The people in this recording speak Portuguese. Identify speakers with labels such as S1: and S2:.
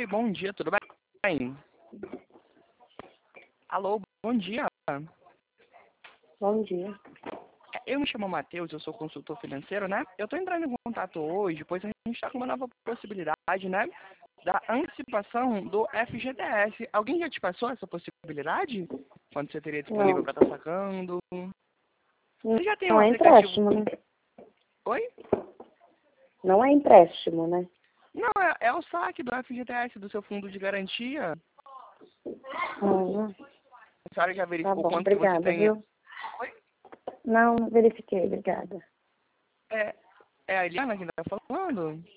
S1: Oi, bom dia, tudo bem? Alô, bom dia.
S2: Bom dia.
S1: Eu me chamo Matheus, eu sou consultor financeiro, né? Eu estou entrando em contato hoje, pois a gente está com uma nova possibilidade, né? Da antecipação do FGTS. Alguém já te passou essa possibilidade? Quando você teria disponível
S2: Não,
S1: para estar sacando? Você já tem um
S2: não é
S1: aplicativo...
S2: empréstimo, né?
S1: Oi?
S2: Não é empréstimo, né?
S1: Não, é o saque do FGTS, do seu fundo de garantia.
S2: Uhum.
S1: A senhora já
S2: Tá
S1: verificou
S2: bom,
S1: quanto que você
S2: obrigada,
S1: tem?
S2: viu? Não verifiquei, obrigada.
S1: É a Eliana que está falando?